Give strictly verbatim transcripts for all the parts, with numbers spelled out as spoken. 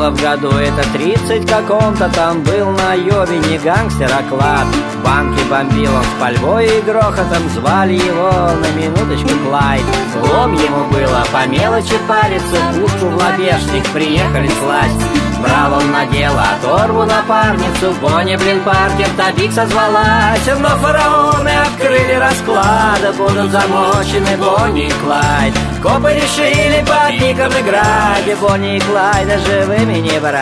было в году это тридцать каком-то. Там был на Йовине гангстер-оклад. Банки бомбил он с пальбой и грохотом. Звали его на минуточку Клайд. Злом ему было по мелочи париться. Пушку в лобешник приехали сласть. Брал он на дело оторву напарницу. Бонни, блин, Паркер, Табик созвалась. Но фараоны открыли расклад. Будут замочены Бонни и Клайд. Копы решили под ником играть. Бонни и Клайда живыми не брать.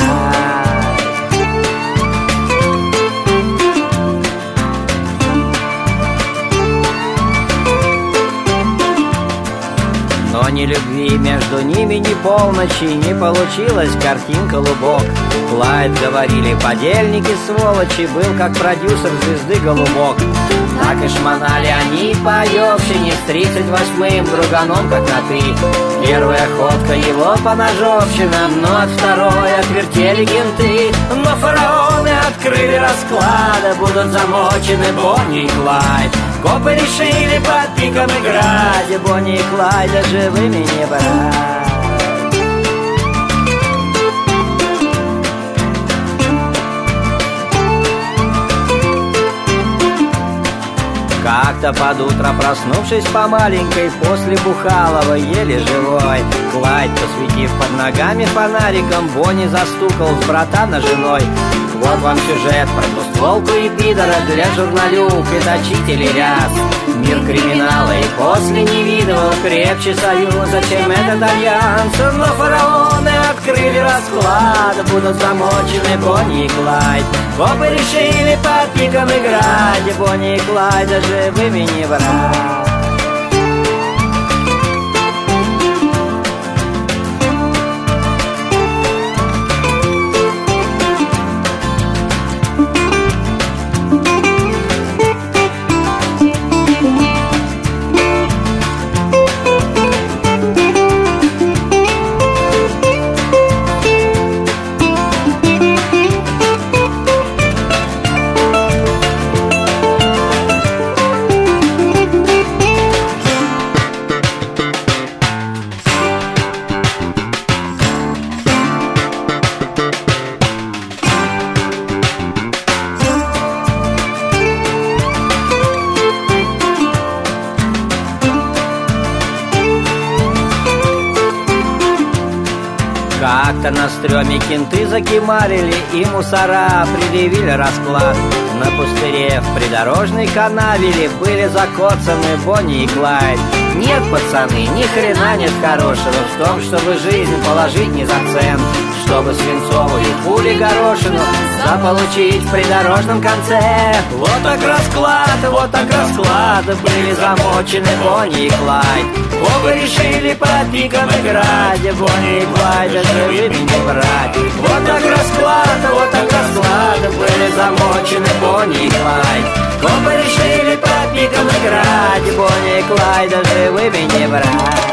Но ни любви между ними, ни полночи не получилась картинка лубок. Клайд, говорили подельники, сволочи, был как продюсер звезды Голубок. Так и шмонали они по Йовщине с тридцать восьмым друганом как на «ты». Первая ходка его по ножовщинам, но от второй отвертели кенты. Но фараоны открыли расклад. Будут замочены Бонни и Клайд. Копы решили под пиком играть. Бонни и Клайда живыми не брать. Как-то под утро, проснувшись по маленькой, после Бухалова еле живой, Клайд, посветив под ногами фонариком, Бонни застукал с братана женой. Вот вам сюжет про двустволку и пидора для журналюк и точителей ряс. Мир криминала и после не видывал крепче союза, чем этот альянс. Но фараоны открыли расклад. Будут замочены Бонни и Клайд. Копы решили под пиком играть. Бонни и Клайда живыми не брать. Как-то на стреме кенты закимарили и мусора предъявили расклад. На пустыре в придорожной канаве были закоцаны Бонни и Клайд. Нет, пацаны, ни хрена нет хорошего в том, чтобы жизнь положить не за цент, чтобы свинцовую пули горошину заполучить в придорожном конце. Вот так расклад, вот так расклад. Были замочены Бонни и Клайд. Оба решили под пиком играть. Бонни и Клайда живыми не брать. Вот так расклад, вот так расклад. Были замочены Бонни и Клайд. Оба решили под пиком играть. Бонни и Клайда живыми не брать.